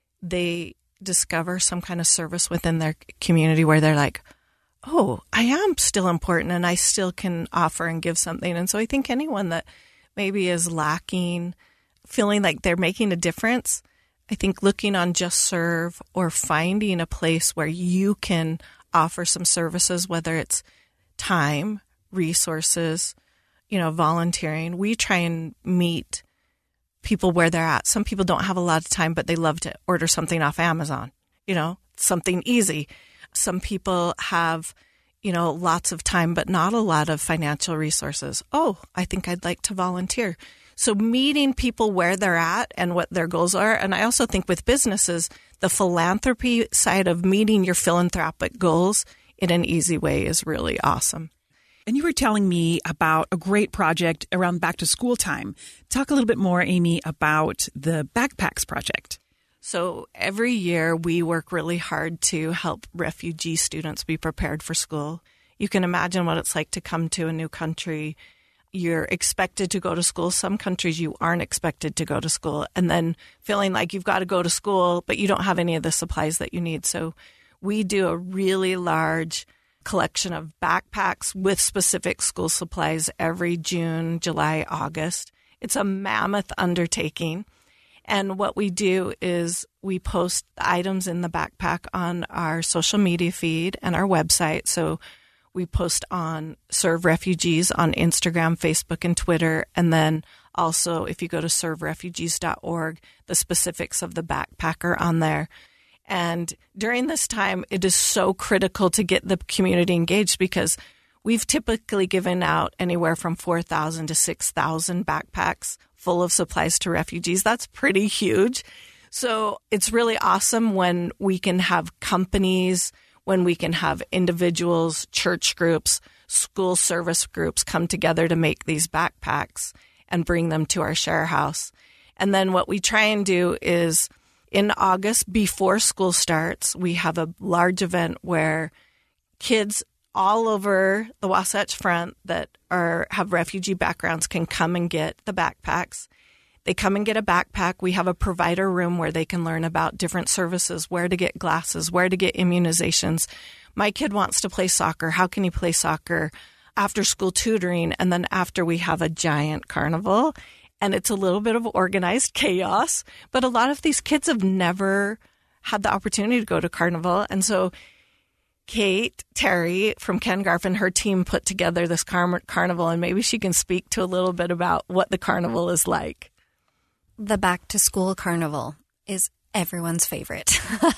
they discover some kind of service within their community where they're like, oh, I am still important and I still can offer and give something. And so I think anyone that maybe is lacking, feeling like they're making a difference, I think looking on Just Serve or finding a place where you can offer some services, whether it's time, resources, you know, volunteering. We try and meet people where they're at. Some people don't have a lot of time, but they love to order something off Amazon, you know, something easy. Some people have, you know, lots of time, but not a lot of financial resources. Oh, I think I'd like to volunteer. So meeting people where they're at and what their goals are. And I also think with businesses, the philanthropy side of meeting your philanthropic goals in an easy way is really awesome. And you were telling me about a great project around back to school time. Talk a little bit more, Amy, about the Backpacks project. So every year we work really hard to help refugee students be prepared for school. You can imagine what it's like to come to a new country. You're expected to go to school. Some countries you aren't expected to go to school, and then feeling like you've got to go to school, but you don't have any of the supplies that you need. So we do a really large collection of backpacks with specific school supplies every June, July, August. It's a mammoth undertaking. And what we do is we post the items in the backpack on our social media feed and our website. So we post on Serve Refugees on Instagram, Facebook, and Twitter. And then also, if you go to serve refugees dot org, the specifics of the backpack are on there. And during this time, it is so critical to get the community engaged because we've typically given out anywhere from four thousand to six thousand backpacks full of supplies to refugees. That's pretty huge. So it's really awesome when we can have companies, when we can have individuals, church groups, school service groups come together to make these backpacks and bring them to our share house. And then what we try and do is in August, before school starts, we have a large event where kids all over the Wasatch Front that are have refugee backgrounds can come and get the backpacks. They come and get a backpack. We have a provider room where they can learn about different services, where to get glasses, where to get immunizations. My kid wants to play soccer. How can he play soccer? After school tutoring, and then after we have a giant carnival. And it's a little bit of organized chaos, but a lot of these kids have never had the opportunity to go to carnival. And so Kate Terry from Ken Garf and her team put together this car- carnival, and maybe she can speak to a little bit about what the carnival is like. The Back to School Carnival is everyone's favorite.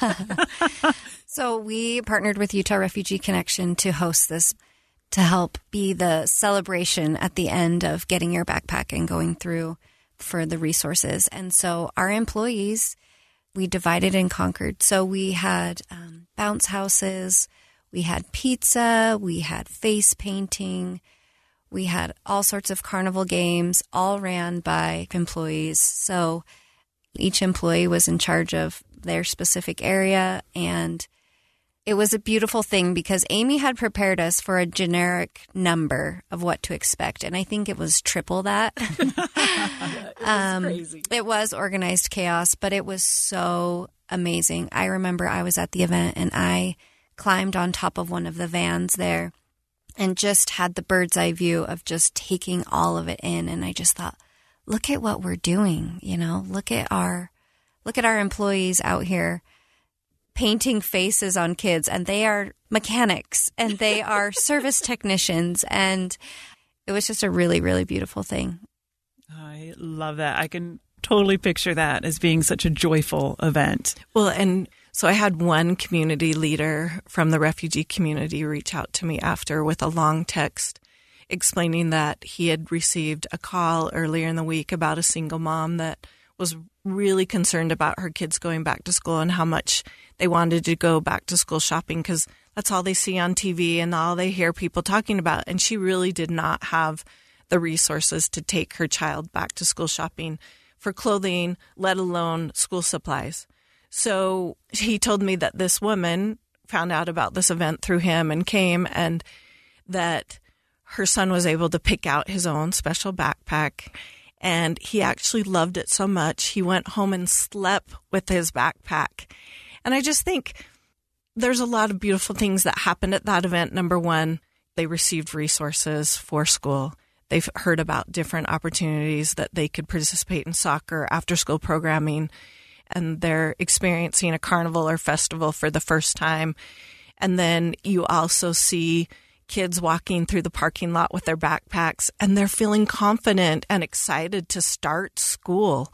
So we partnered with Utah Refugee Connection to host this, to help be the celebration at the end of getting your backpack and going through for the resources. And so our employees, we divided and conquered. So we had um, bounce houses, we had pizza, we had face painting, we had all sorts of carnival games, all ran by employees. So each employee was in charge of their specific area, and it was a beautiful thing because Amy had prepared us for a generic number of what to expect, and I think it was triple that. it, was um, crazy. It was organized chaos, but it was so amazing. I remember I was at the event, and I climbed on top of one of the vans there and just had the bird's eye view of just taking all of it in, and I just thought, look at what we're doing, you know, look at our, look at our employees out here painting faces on kids, and they are mechanics and they are service technicians. And it was just a really, really beautiful thing. I love that. I can totally picture that as being such a joyful event. Well, and so I had one community leader from the refugee community reach out to me after with a long text explaining that he had received a call earlier in the week about a single mom that was really concerned about her kids going back to school and how much they wanted to go back to school shopping because that's all they see on T V and all they hear people talking about. And she really did not have the resources to take her child back to school shopping for clothing, let alone school supplies. So he told me that this woman found out about this event through him and came, and that her son was able to pick out his own special backpack. And he actually loved it so much, he went home and slept with his backpack. And I just think there's a lot of beautiful things that happened at that event. Number one, they received resources for school. They've heard about different opportunities that they could participate in soccer, after-school programming, and they're experiencing a carnival or festival for the first time. And then you also see kids walking through the parking lot with their backpacks, and they're feeling confident and excited to start school.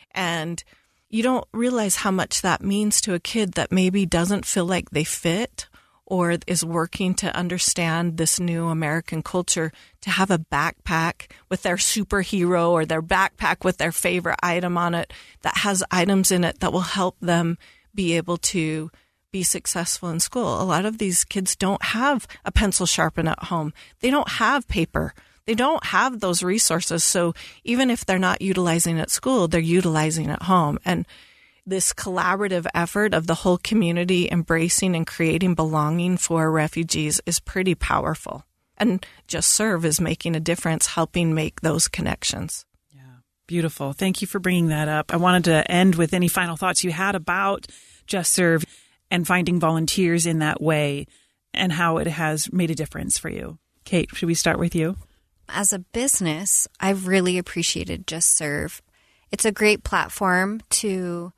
And you don't realize how much that means to a kid that maybe doesn't feel like they fit or is working to understand this new American culture, to have a backpack with their superhero or their backpack with their favorite item on it that has items in it that will help them be able to be successful in school. A lot of these kids don't have a pencil sharpener at home. They don't have paper. They don't have those resources. So even if they're not utilizing at school, they're utilizing at home. And this collaborative effort of the whole community embracing and creating belonging for refugees is pretty powerful. And Just Serve is making a difference, helping make those connections. Yeah, beautiful. Thank you for bringing that up. I wanted to end with any final thoughts you had about Just Serve and finding volunteers in that way and how it has made a difference for you. Kate, should we start with you? As a business, I've really appreciated Just Serve. It's a great platform to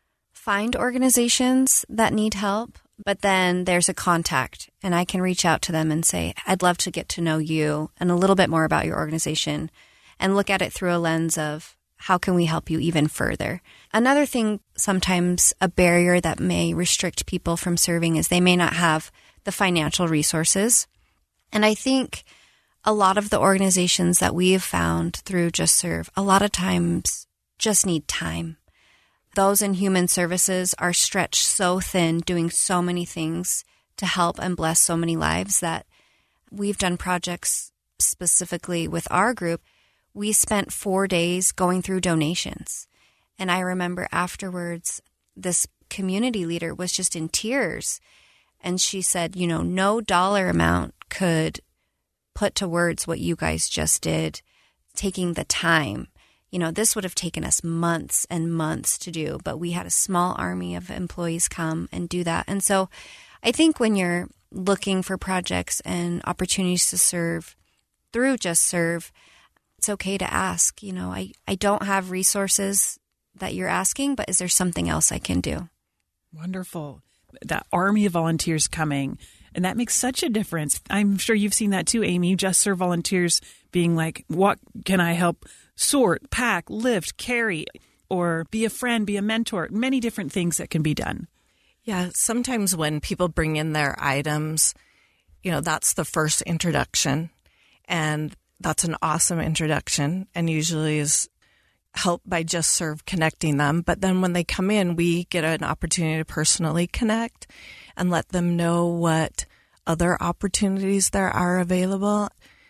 find organizations that need help, but then there's a contact, and I can reach out to them and say, I'd love to get to know you and a little bit more about your organization, and look at it through a lens of how can we help you even further. Another thing, sometimes a barrier that may restrict people from serving is they may not have the financial resources. And I think a lot of the organizations that we have found through Just Serve, a lot of times just need time. Those in human services are stretched so thin, doing so many things to help and bless so many lives, that we've done projects specifically with our group. We spent four days going through donations. And I remember afterwards, this community leader was just in tears. And she said, you know, no dollar amount could put to words what you guys just did, taking the time. You know, this would have taken us months and months to do, but we had a small army of employees come and do that. And so I think when you're looking for projects and opportunities to serve through Just Serve, it's okay to ask, you know, I, I don't have resources that you're asking, but is there something else I can do? Wonderful. That army of volunteers coming. And that makes such a difference. I'm sure you've seen that too, Amy. Just Serve volunteers being like, what can I help sort, pack, lift, carry? or be a friend, be a mentor, many different things that can be done. Yeah, sometimes when people bring in their items, you know, that's the first introduction, and that's an awesome introduction, and usually is helped by Just Serve connecting them. But then when they come in, we get an opportunity to personally connect and let them know what other opportunities there are available,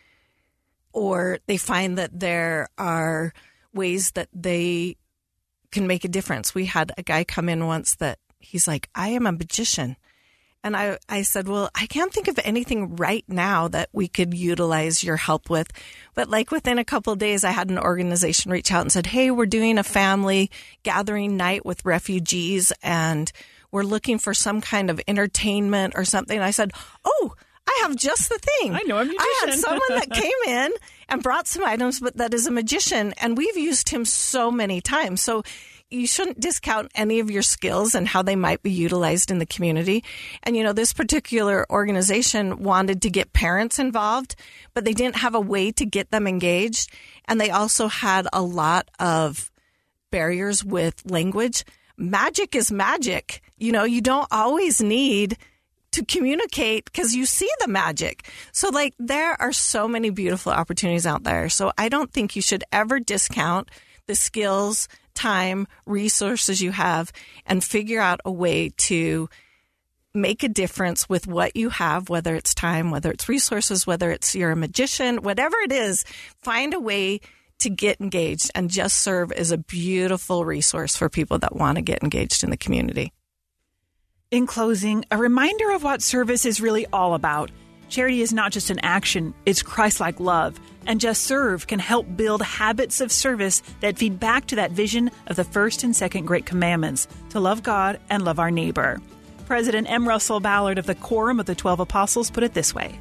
or they find that there are ways that they can make a difference. We had a guy come in once that he's like, I am a magician. And I, I said, well, I can't think of anything right now that we could utilize your help with. But like within a couple of days, I had an organization reach out and said, hey, we're doing a family gathering night with refugees, and we're looking for some kind of entertainment or something. And I said, oh, I have just the thing. I know a magician. I had someone that came in and brought some items, but that is a magician. And we've used him so many times. So you shouldn't discount any of your skills and how they might be utilized in the community. And, you know, this particular organization wanted to get parents involved, but they didn't have a way to get them engaged. And they also had a lot of barriers with language. Magic is magic. You know, you don't always need to communicate because you see the magic. So, like, there are so many beautiful opportunities out there. So I don't think you should ever discount the skills, time, resources you have, and figure out a way to make a difference with what you have, whether it's time, whether it's resources, whether it's you're a magician, whatever it is, find a way to get engaged. And Just Serve is a beautiful resource for people that want to get engaged in the community. In closing, a reminder of what service is really all about. Charity is not just an action, it's Christ-like love. And Just Serve can help build habits of service that feed back to that vision of the first and second great commandments, to love God and love our neighbor. President M. Russell Ballard of the Quorum of the Twelve Apostles put it this way.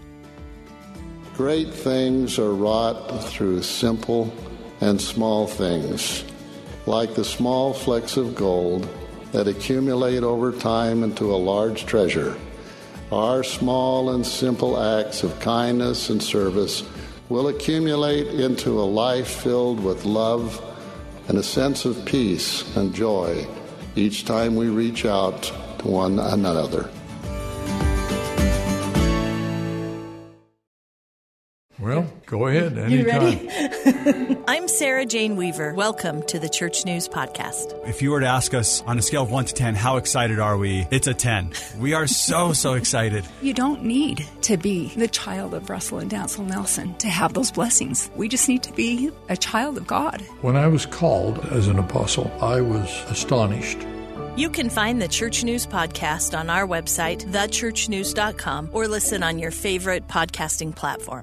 Great things are wrought through simple and small things, like the small flecks of gold that accumulate over time into a large treasure. Our small and simple acts of kindness and service will accumulate into a life filled with love and a sense of peace and joy each time we reach out to one another. Well, go ahead. Anytime. You ready? I'm Sarah Jane Weaver. Welcome to the Church News Podcast. If you were to ask us on a scale of one to ten, how excited are we? It's a ten. We are so, so excited. You don't need to be the child of Russell and Dancel Nelson to have those blessings. We just need to be a child of God. When I was called as an apostle, I was astonished. You can find the Church News Podcast on our website, the church news dot com, or listen on your favorite podcasting platform.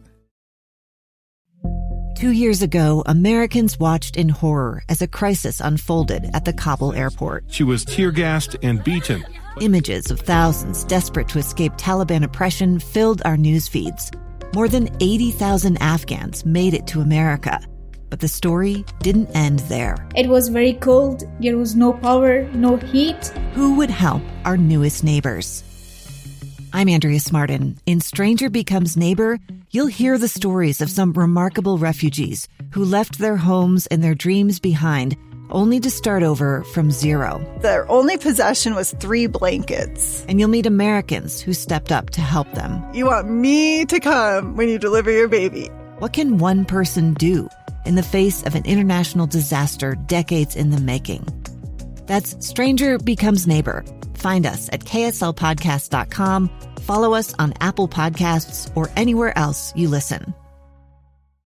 Two years ago, Americans watched in horror as a crisis unfolded at the Kabul airport. She was tear-gassed and beaten. Images of thousands desperate to escape Taliban oppression filled our news feeds. More than eighty thousand Afghans made it to America. But the story didn't end there. It was very cold. There was no power, no heat. Who would help our newest neighbors? I'm Andrea Smartin. In Stranger Becomes Neighbor, you'll hear the stories of some remarkable refugees who left their homes and their dreams behind, only to start over from zero. Their only possession was three blankets. And you'll meet Americans who stepped up to help them. You want me to come when you deliver your baby. What can one person do in the face of an international disaster decades in the making? That's Stranger Becomes Neighbor. Find us at K S L podcast dot com. Follow us on Apple Podcasts or anywhere else you listen.